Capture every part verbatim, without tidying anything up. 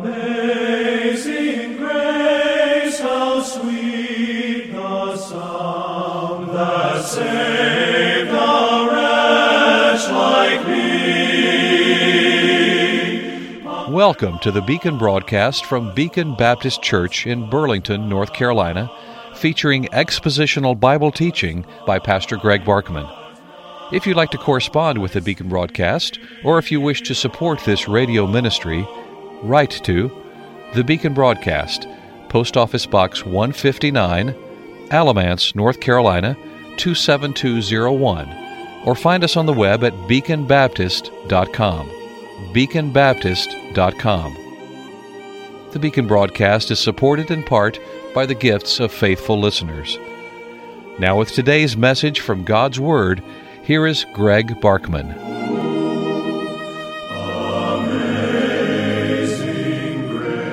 Amazing grace, how sweet the sound that saved a wretch like me. Welcome to the Beacon broadcast from Beacon Baptist Church in Burlington, North Carolina, featuring expositional Bible teaching by Pastor Greg Barkman. If you'd like to correspond with the Beacon broadcast, or if you wish to support this radio ministry, write to the Beacon Broadcast, Post Office Box one fifty-nine, Alamance, North Carolina, two seven two zero one, or find us on the web at beacon baptist dot com. beacon baptist dot com. The Beacon broadcast is supported in part by the gifts of faithful listeners. Now with today's message from God's Word, here is Greg Barkman. Amazing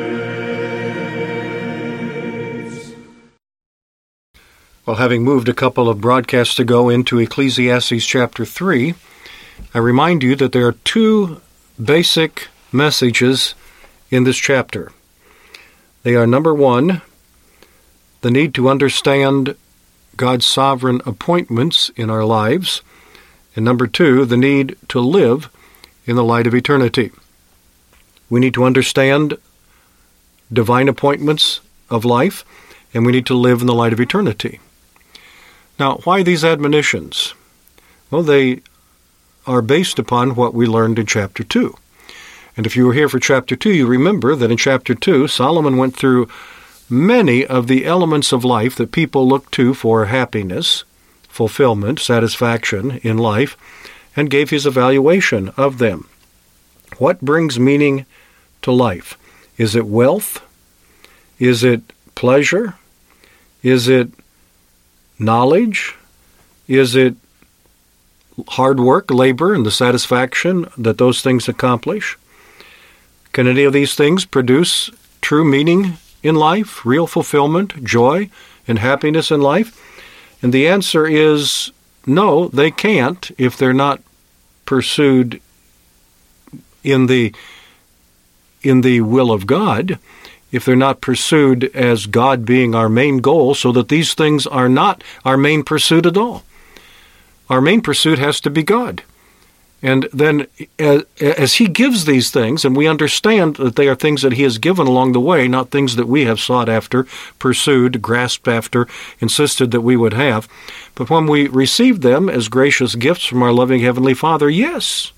grace. Well, having moved a couple of broadcasts ago into Ecclesiastes chapter three, I remind you that there are two basic messages in this chapter. They are, number one, the need to understand God's sovereign appointments in our lives, and number two, the need to live in the light of eternity. We need to understand divine appointments of life, and we need to live in the light of eternity. Now, why these admonitions? Well, they are based upon what we learned in chapter two. And if you were here for chapter two, you remember that in chapter two, Solomon went through many of the elements of life that people look to for happiness, fulfillment, satisfaction in life, and gave his evaluation of them. What brings meaning to life? Is it wealth? Is it pleasure? Is it knowledge? Is it hard work, labor, and the satisfaction that those things accomplish? Can any of these things produce true meaning in life, real fulfillment, joy, and happiness in life? And the answer is no, they can't if they're not pursued in the in the will of God, if they're not pursued as God being our main goal, so that these things are not our main pursuit at all. Our main pursuit has to be God. And then as, as He gives these things, and we understand that they are things that He has given along the way, not things that we have sought after, pursued, grasped after, insisted that we would have. But when we receive them as gracious gifts from our loving Heavenly Father, yes.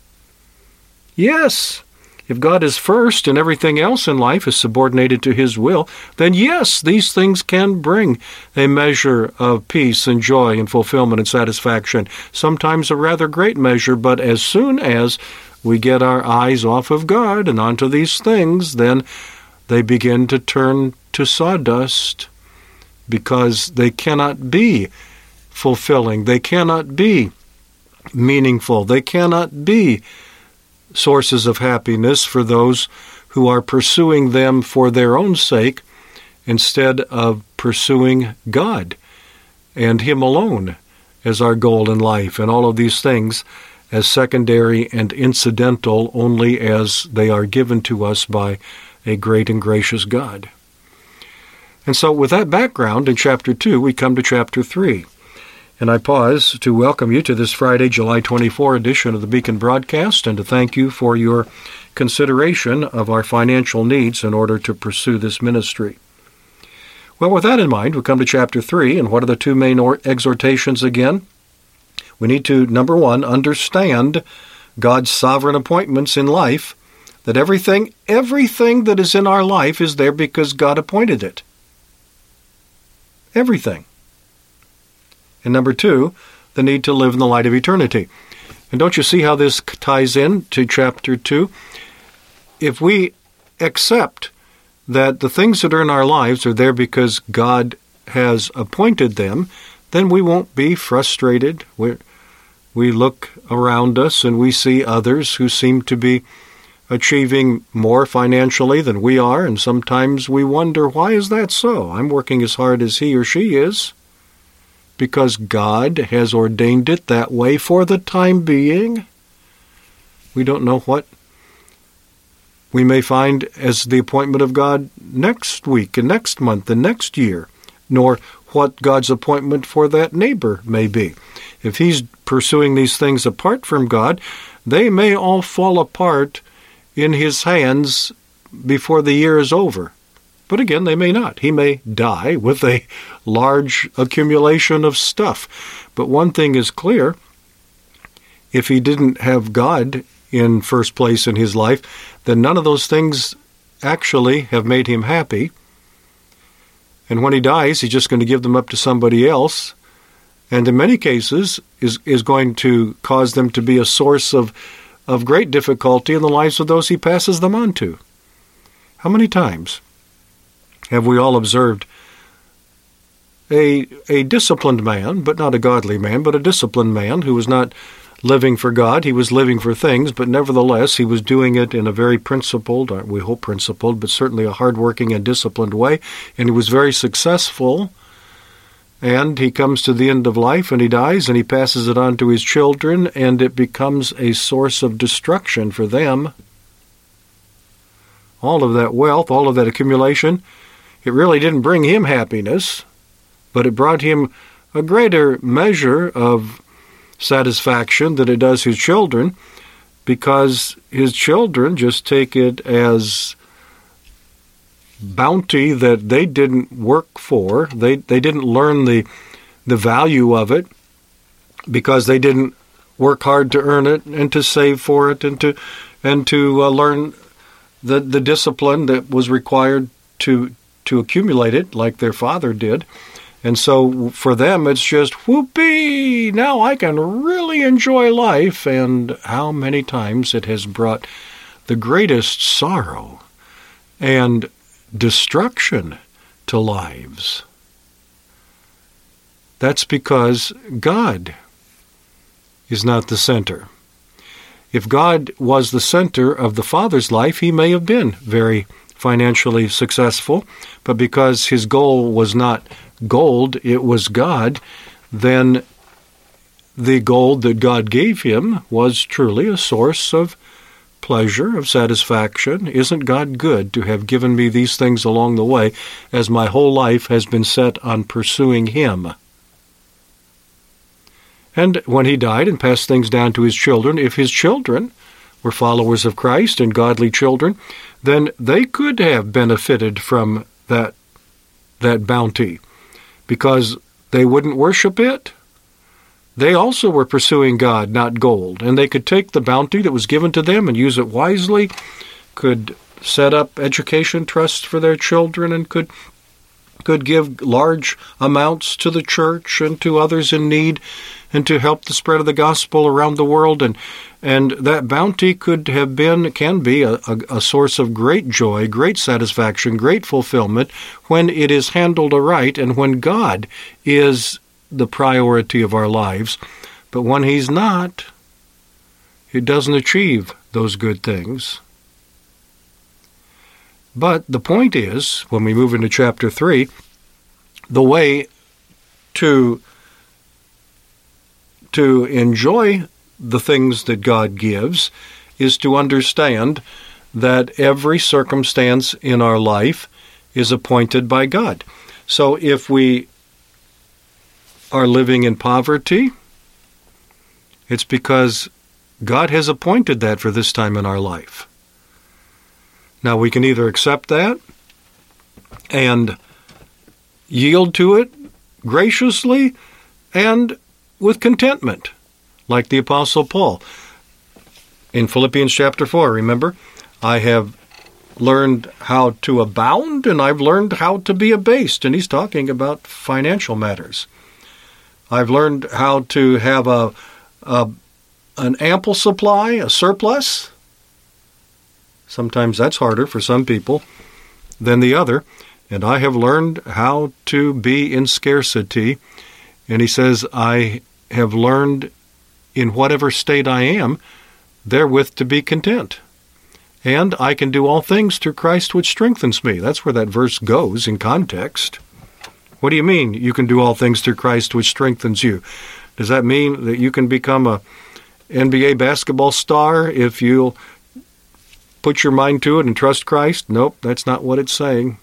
Yes. If God is first and everything else in life is subordinated to His will, then yes, these things can bring a measure of peace and joy and fulfillment and satisfaction. Sometimes a rather great measure, but as soon as we get our eyes off of God and onto these things, then they begin to turn to sawdust because they cannot be fulfilling. They cannot be meaningful. They cannot be sources of happiness for those who are pursuing them for their own sake instead of pursuing God and Him alone as our goal in life, and all of these things as secondary and incidental only as they are given to us by a great and gracious God. And so with that background in chapter two, we come to chapter three. And I pause to welcome you to this Friday, July twenty-fourth edition of the Beacon Broadcast, and to thank you for your consideration of our financial needs in order to pursue this ministry. Well, with that in mind, we come to chapter three, and what are the two main or- exhortations again? We need to, number one, understand God's sovereign appointments in life, that everything, everything that is in our life is there because God appointed it. Everything. And number two, the need to live in the light of eternity. And don't you see how this ties in to chapter two? If we accept that the things that are in our lives are there because God has appointed them, then we won't be frustrated. We we look around us and we see others who seem to be achieving more financially than we are, and sometimes we wonder, why is that so? I'm working as hard as he or she is. Because God has ordained it that way for the time being. We don't know what we may find as the appointment of God next week and next month and next year, nor what God's appointment for that neighbor may be. If he's pursuing these things apart from God, they may all fall apart in his hands before the year is over. But again, they may not. He may die with a large accumulation of stuff. But one thing is clear: if he didn't have God in first place in his life, then none of those things actually have made him happy. And when he dies, he's just going to give them up to somebody else, and in many cases is, is going to cause them to be a source of, of great difficulty in the lives of those he passes them on to. How many times have we all observed a, a disciplined man, but not a godly man, but a disciplined man who was not living for God? He was living for things, but nevertheless he was doing it in a very principled, we hope principled, but certainly a hardworking and disciplined way, and he was very successful. And he comes to the end of life and he dies and he passes it on to his children, and it becomes a source of destruction for them. All of that wealth, all of that accumulation, it really didn't bring him happiness, but it brought him a greater measure of satisfaction than it does his children, because his children just take it as bounty that they didn't work for. They they didn't learn the the value of it because they didn't work hard to earn it and to save for it and to and to uh, learn the the discipline that was required to to accumulate it like their father did. And so for them it's just, whoopee, now I can really enjoy life. And how many times it has brought the greatest sorrow and destruction to lives. That's because God is not the center. If God was the center of the father's life, he may have been very financially successful, but because his goal was not gold, it was God, then the gold that God gave him was truly a source of pleasure, of satisfaction. Isn't God good to have given me these things along the way, as my whole life has been set on pursuing him? And when he died and passed things down to his children, if his children were followers of Christ and godly children, then they could have benefited from that, that bounty, because they wouldn't worship it. They also were pursuing God, not gold, and they could take the bounty that was given to them and use it wisely, could set up education trusts for their children, and could could give large amounts to the church and to others in need, and to help the spread of the gospel around the world. And and that bounty could have been, can be, a, a, a source of great joy, great satisfaction, great fulfillment when it is handled aright and when God is the priority of our lives. But when he's not, it doesn't achieve those good things. But the point is, when we move into chapter three, the way to, to enjoy the things that God gives is to understand that every circumstance in our life is appointed by God. So if we are living in poverty, it's because God has appointed that for this time in our life. Now, we can either accept that and yield to it graciously and with contentment, like the Apostle Paul. In Philippians chapter four, remember, I have learned how to abound and I've learned how to be abased. And he's talking about financial matters. I've learned how to have a, a an ample supply, a surplus. Sometimes that's harder for some people than the other. And I have learned how to be in scarcity. And he says, I have learned in whatever state I am, therewith to be content. And I can do all things through Christ which strengthens me. That's where that verse goes in context. What do you mean you can do all things through Christ which strengthens you? Does that mean that you can become a N B A basketball star if you'll put your mind to it and trust Christ? Nope, that's not what it's saying.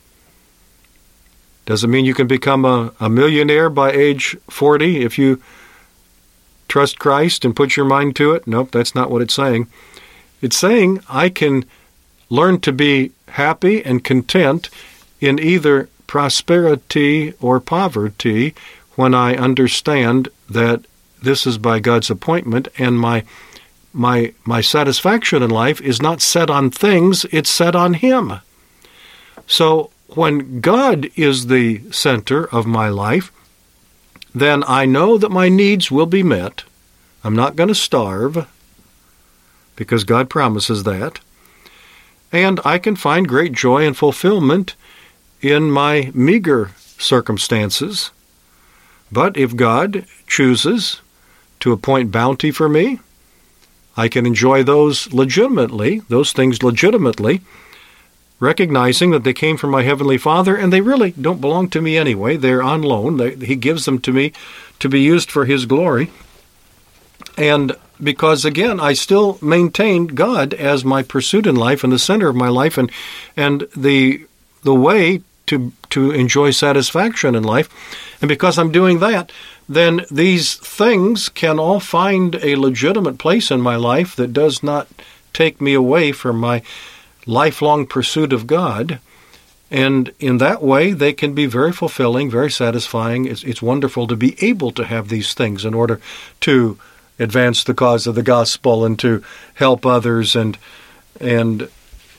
Does it mean you can become a, a millionaire by age forty if you trust Christ and put your mind to it? Nope, that's not what it's saying. It's saying I can learn to be happy and content in either prosperity or poverty when I understand that this is by God's appointment, and my my my satisfaction in life is not set on things, it's set on Him. So when God is the center of my life, then I know that my needs will be met. I'm not going to starve, because God promises that. And I can find great joy and fulfillment in my meager circumstances. But if God chooses to appoint bounty for me, I can enjoy those legitimately, those things legitimately, recognizing that they came from my Heavenly Father, and they really don't belong to me anyway. They're on loan. They, he gives them to me to be used for His glory. And because, again, I still maintain God as my pursuit in life and the center of my life, and and the the way to to enjoy satisfaction in life. And because I'm doing that, then these things can all find a legitimate place in my life that does not take me away from my lifelong pursuit of God. And in that way, they can be very fulfilling, very satisfying. It's, it's wonderful to be able to have these things in order to advance the cause of the gospel and to help others and and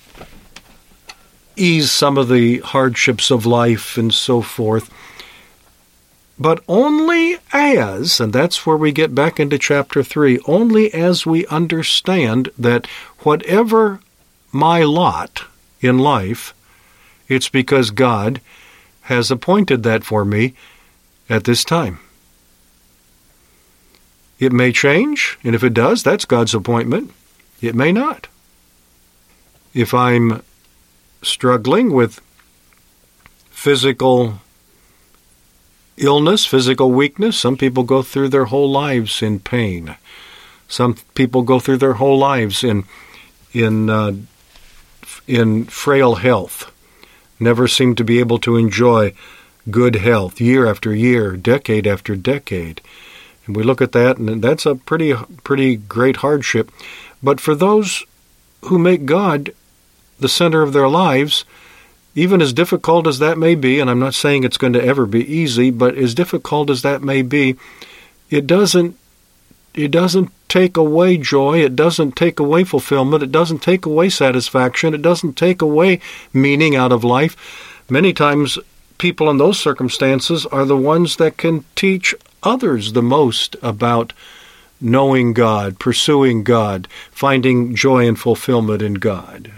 ease some of the hardships of life and so forth. But only as, and that's where we get back into chapter three, only as we understand that whatever my lot in life, it's because God has appointed that for me at this time. It may change, and if it does, that's God's appointment. It may not. If I'm struggling with physical illness, physical weakness, some people go through their whole lives in pain. Some people go through their whole lives in in uh, in frail health, never seem to be able to enjoy good health year after year, decade after decade. And we look at that, and that's a pretty pretty great hardship. But for those who make God the center of their lives, even as difficult as that may be, and I'm not saying it's going to ever be easy, but as difficult as that may be, it doesn't it doesn't take away joy, it doesn't take away fulfillment, it doesn't take away satisfaction, it doesn't take away meaning out of life. Many times people in those circumstances are the ones that can teach others the most about knowing God, pursuing God, finding joy and fulfillment in God.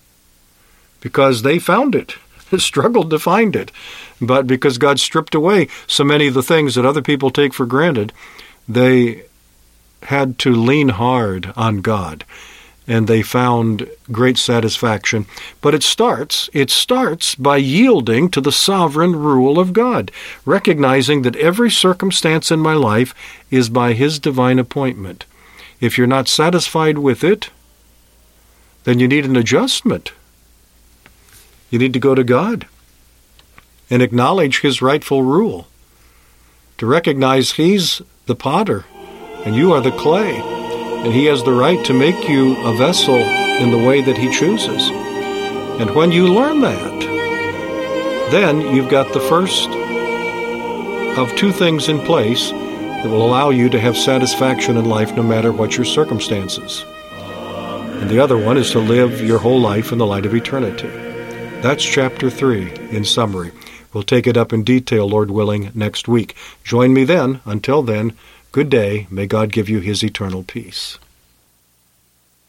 Because they found it, struggled to find it. But because God stripped away so many of the things that other people take for granted, they had to lean hard on God, and they found great satisfaction. But it starts, it starts by yielding to the sovereign rule of God, recognizing that every circumstance in my life is by His divine appointment. If you're not satisfied with it, then you need an adjustment. You need to go to God and acknowledge His rightful rule, to recognize He's the potter and you are the clay, and He has the right to make you a vessel in the way that He chooses. And when you learn that, then you've got the first of two things in place that will allow you to have satisfaction in life no matter what your circumstances. And the other one is to live your whole life in the light of eternity. That's chapter three in summary. We'll take it up in detail, Lord willing, next week. Join me then. Until then, good day. May God give you His eternal peace.